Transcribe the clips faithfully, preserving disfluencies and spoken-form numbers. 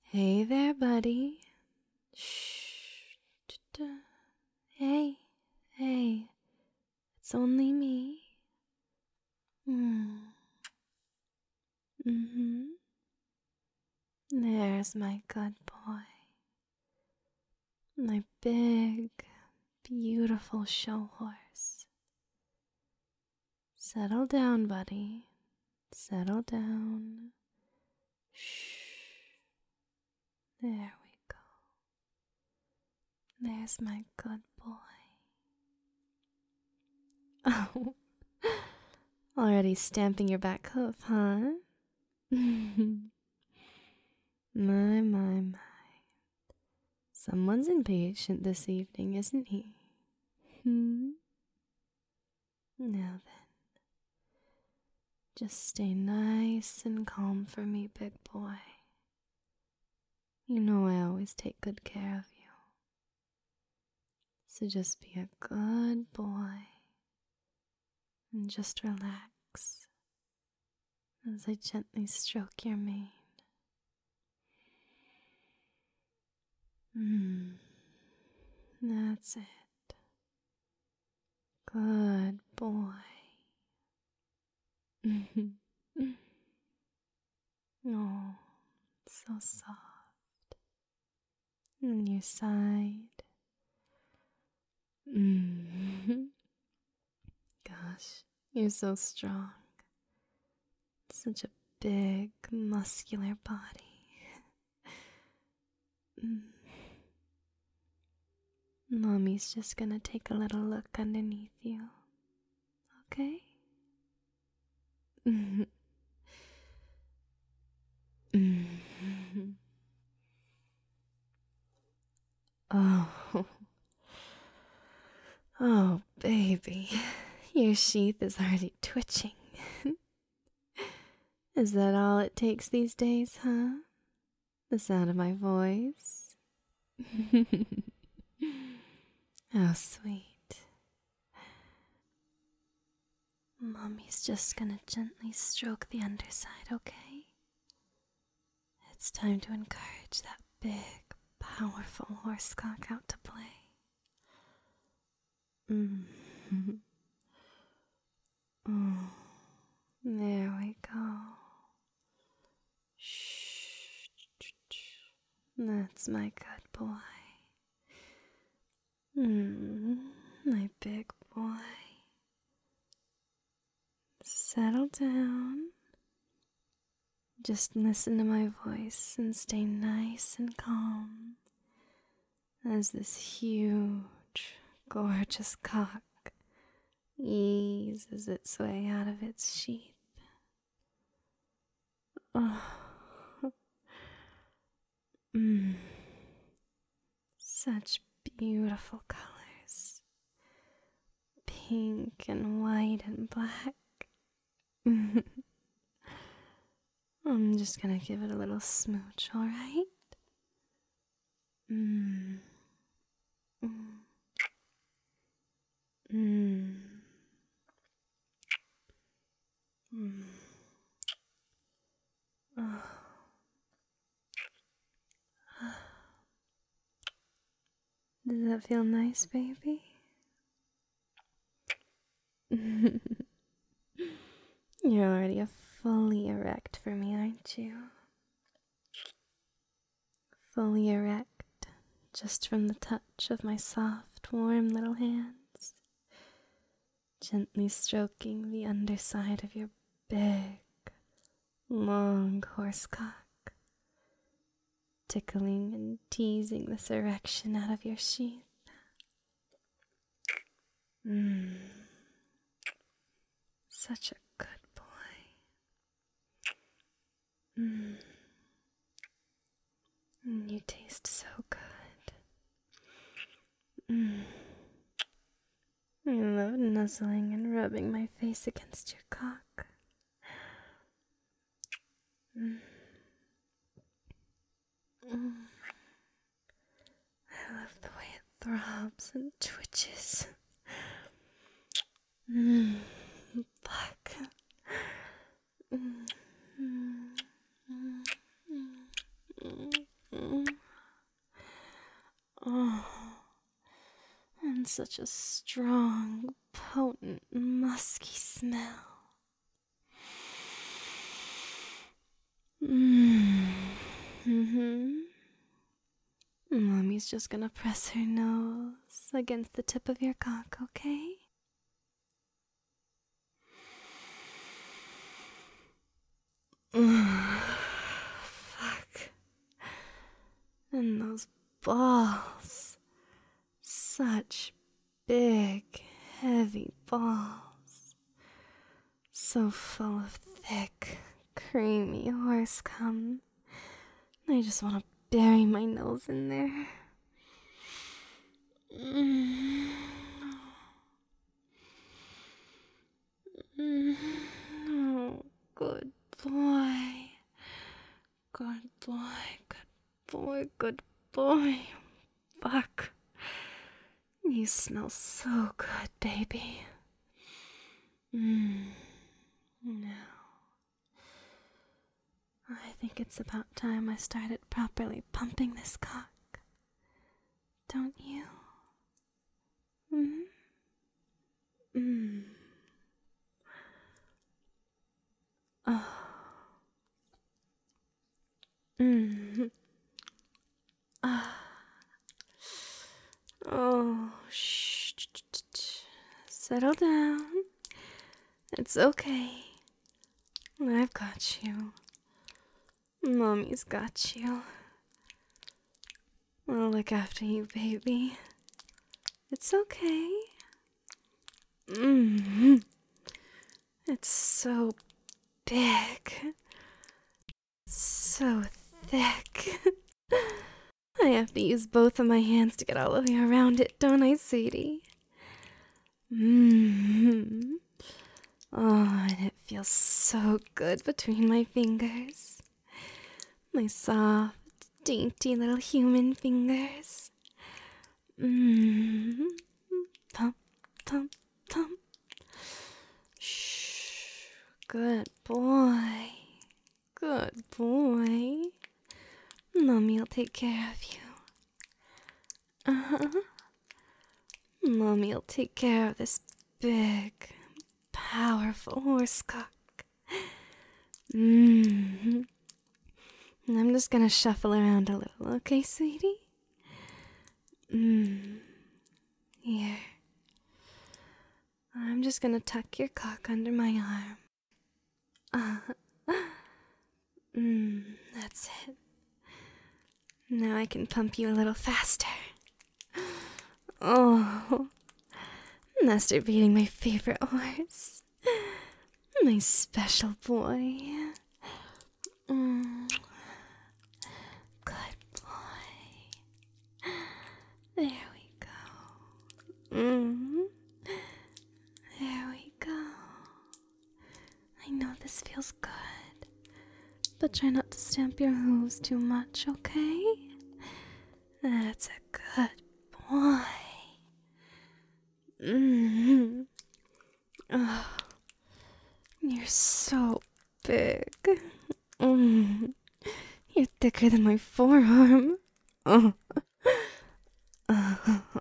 Hey there, buddy. Shh. Tut-tut. Hey, hey, it's only me. Mm. Mm-hmm. There's my good boy. My big, beautiful show horse. Settle down, buddy. Settle down. Shh. There we go. There's my good boy. Oh, already stamping your back hoof, huh? My, my, my. Someone's impatient this evening, isn't he? Hmm? Now then, just stay nice and calm for me, big boy. You know I always take good care of you. So just be a good boy and just relax as I gently stroke your mane. Hmm. That's it. Good boy. Oh, so soft. And your side. Mm. Gosh, you're so strong. Such a big, muscular body. Mm. Mommy's just gonna take a little look underneath you. Okay? Mm. Oh. Oh, baby. Your sheath is already twitching. Is that all it takes these days, huh? The sound of my voice? How sweet. Mommy's just gonna gently stroke the underside, okay? It's time to encourage that big, powerful horsecock out to play. Mm. Oh, there we go. Shh. That's my good boy. Mm, my big boy. Settle down. Just listen to my voice and stay nice and calm as this huge, gorgeous cock eases its way out of its sheath. Oh. Mm. Such beautiful colors. Pink and white and black. I'm just gonna give it a little smooch, alright? Mmm. Mmm. Mmm. Mmm. Oh. Does that feel nice, baby? You're already a fully erect for me, aren't you? Fully erect, just from the touch of my soft, warm little hands, gently stroking the underside of your big, long horsecock, tickling and teasing this erection out of your sheath. Mmm. Such a good boy. Mmm. You taste so good. Mmm. I love nuzzling and rubbing my face against your cock. Mm. Mm. I love the way it throbs and twitches. Mm. Black. Mm. Mm. Mm. Mm. such a strong, potent, musky smell. Mm. Mm-hmm. Mommy's just gonna press her nose against the tip of your cock, okay? Fuck. And those balls. Such big, heavy balls. So full of thick, creamy horse cum. I just want to bury my nose in there. Mm. Mm. Oh, good boy. Good boy, good boy, good boy. Fuck. You smell so good, baby. Mmm. Now, I think it's about time I started properly pumping this cock. Don't you? Mm? Mm. Oh. Mm. Ah. Oh, shh. Settle down. It's okay. I've got you. Mommy's got you. I'll look after you, baby. It's okay. Mm-hmm. It's so big. So thick. I have to use both of my hands to get all the way around it, don't I, sweetie? Mmm. Oh, and it feels so good between my fingers. My soft, dainty little human fingers. Mmm. Pump, pump, pump. Shh. Good boy. Good boy. Mommy'll take care of you. Uh-huh. Mommy'll take care of this big, powerful horse cock. Mmm. I'm just gonna shuffle around a little, okay, sweetie? Mmm. Here. I'm just gonna tuck your cock under my arm. Uh, mmm, that's it. Now I can pump you a little faster. Oh, masturbating my favorite horse. My special boy. Mm. Good boy. There we go. Mm. There we go. I know this feels good, but try not to stamp your hooves too much, okay? That's a good boy. Mm-hmm. Oh, you're so big. Mm. You're thicker than my forearm. Oh. Uh.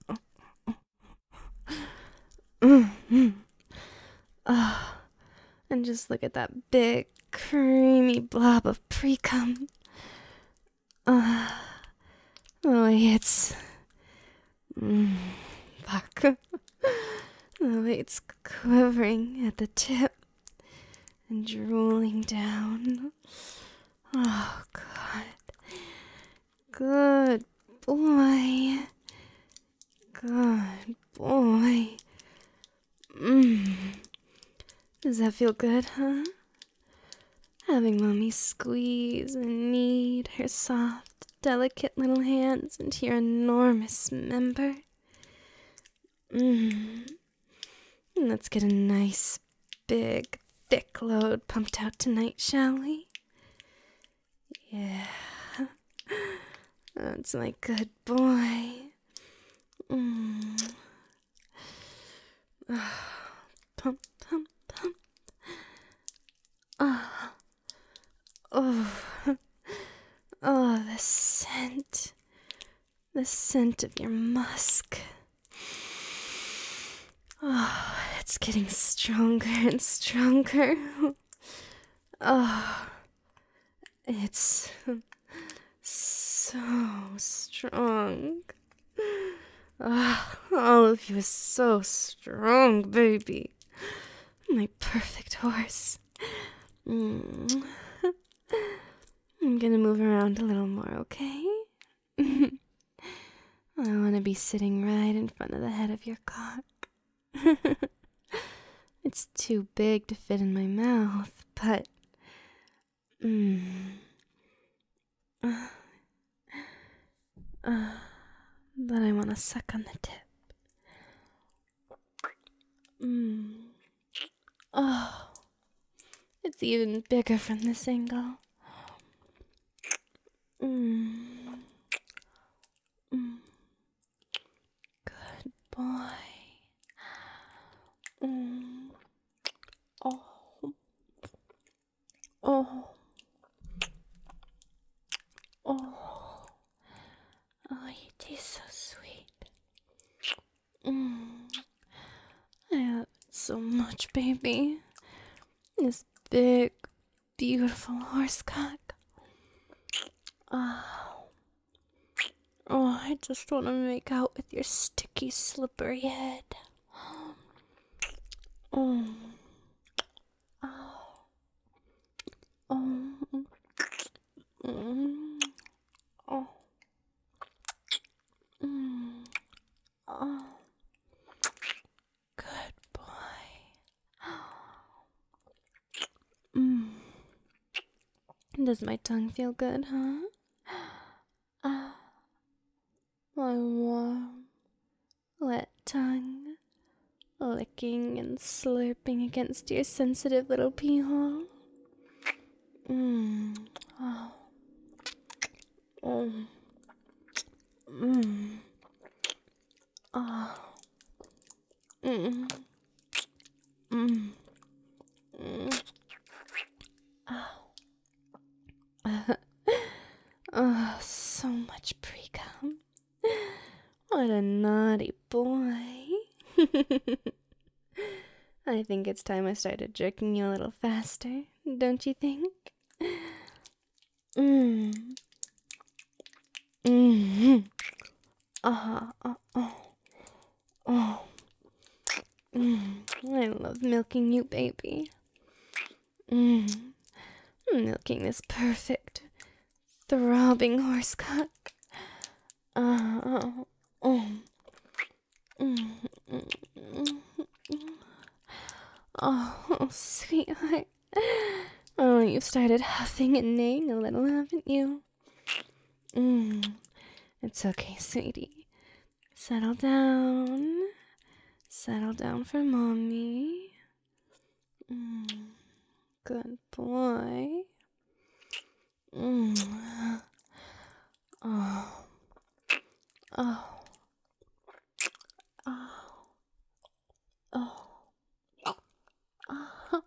Mm-hmm. Oh. And just look at that big, creamy blob of pre-cum. Uh. Oh, it's... Mm. Fuck. The way it's quivering at the tip and drooling down. Oh, God. Good boy. Good boy. Mmm. Does that feel good, huh? Having Mommy squeeze and knead her soft, delicate little hands into your enormous member. Mmm. Let's get a nice, big, thick load pumped out tonight, shall we? Yeah. That's my good boy. Mm. Pump, pump, pump. Ah. Oh. Oh, the scent. The scent of your musk. Oh, it's getting stronger and stronger. Oh, it's so strong. Oh, all of you is so strong, baby. My perfect horse. Mm. I'm gonna move around a little more, okay? I want to be sitting right in front of the head of your cock. It's too big to fit in my mouth, but... Mm, uh, uh, but I want to suck on the tip. Mm. Oh, it's even bigger from this angle. Mm. Mm. Good boy. Mm. Oh. Oh. Oh. Oh, you taste so sweet. Mm. I love it so much, baby. This big, beautiful horse cock. Oh. Oh, I just want to make out with your sticky, slippery head. Oh. Oh. Oh. Mm. Oh. Mm. Oh. Good boy. Mm. Does my tongue feel good, huh? Ah. My warm, wet tongue, licking and slurping against your sensitive little pee hole. Mmm. Oh. Oh. Mmm. Oh. Mmm. Mmm. Mmm. Oh. Oh, so much pre-cum. What a naughty boy. I think it's time I started jerking you a little faster, don't you think? Mmm. Mmm. Ah, uh, oh. Oh. Mmm. I love milking you, baby. Mmm. Milking this perfect, throbbing horse cock. Oh. Oh. Mm. Oh, sweetheart. Oh, you've started huffing and neighing a little, haven't you? Mm. It's okay, sweetie. Settle down. Settle down for mommy. Mm. Good boy. Mm. Oh. Oh. Oh. Oh. Oh.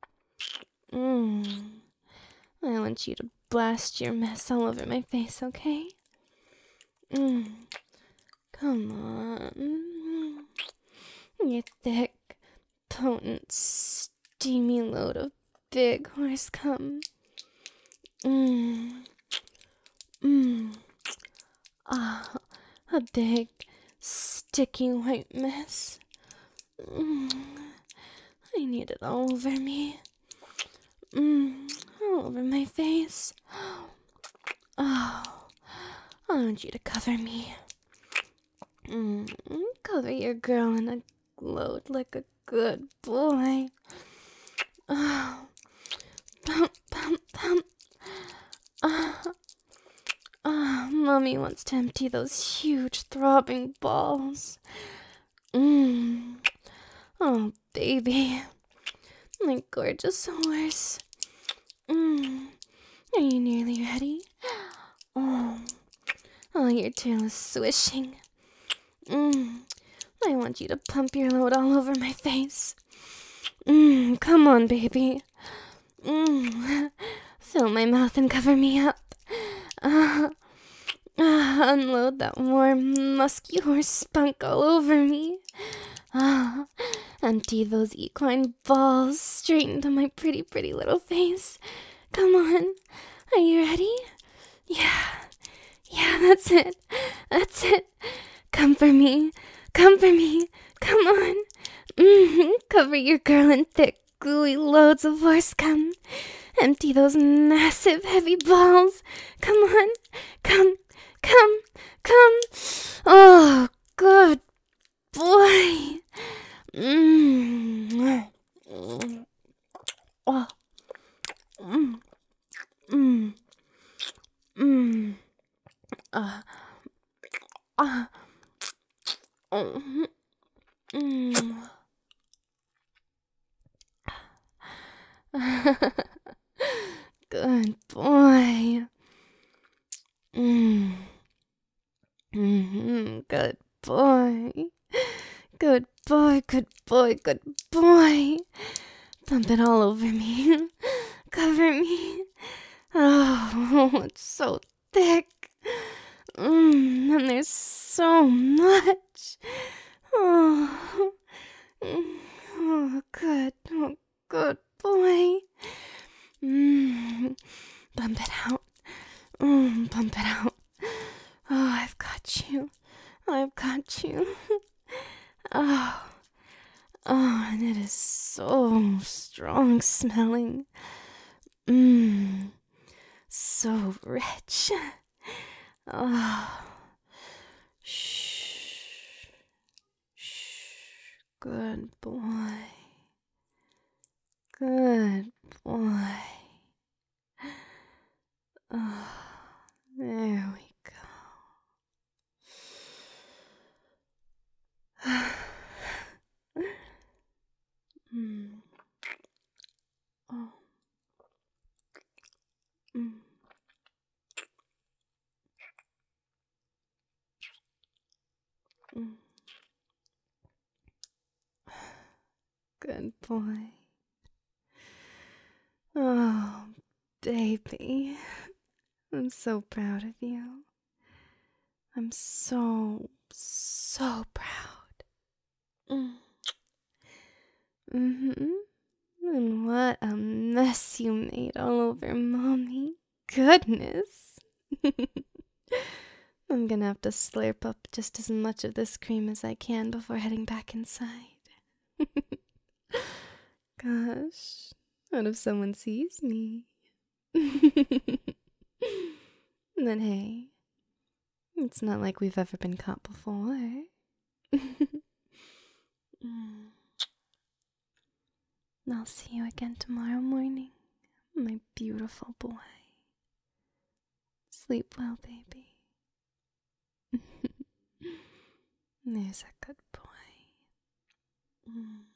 Mm. I want you to blast your mess all over my face, okay? Mm. Come on. Your thick, potent, steamy load of big horse cum. Mmm. Mmm. Ah, a big, sticky white mess. Mmm. I need it all over me. Mmm. All over my face. Oh. I want you to cover me. Mmm. Cover your girl in a load like a good boy. Oh. Pump, pump, pump. Ah. Ah, mommy wants to empty those huge throbbing balls. Mmm. Oh, baby. My gorgeous horse. Mmm. Are you nearly ready? Oh. Oh, your tail is swishing. Mmm. I want you to pump your load all over my face. Mmm. Come on, baby. Mmm. Fill my mouth and cover me up. Ah. Ah. unload that warm, musky horse spunk all over me. Ah, empty those equine balls straight into my pretty, pretty little face. Come on, are you ready? Yeah, yeah, that's it, that's it. Come for me, come for me, come on. Mm-hmm. Cover your girl in thick, gooey loads of horse cum. Empty those massive, heavy balls. Come on, come, come, come. Oh, good boy. Mm. Oh. Mm. Mm. Mm. Uh. Uh. Mm. Mm. Good boy. Mm. Mm-hmm. Good boy. Good boy, good boy, good boy. Dump it all over me. Cover me. Oh, it's so thick. Mm, and there's so much. Oh, mm, oh good. Oh, good boy. Mm, bump it out. Mm, bump it out. Oh, I've got you. I've got you. Oh, oh, and it is so strong smelling. Mmm, so rich. Oh, shh, shh, good boy. Good boy. Oh, there we go. mm. Oh. Mm. Mm. Good boy. Oh, baby. I'm so proud of you. I'm so, so proud. Mm. Mm-hmm. And what a mess you made all over Mommy. Goodness. I'm gonna have to slurp up just as much of this cream as I can before heading back inside. Gosh, what if someone sees me? Then hey, it's not like we've ever been caught before. Mm. I'll see you again tomorrow morning, my beautiful boy. Sleep well, baby. There's a good boy. Mm.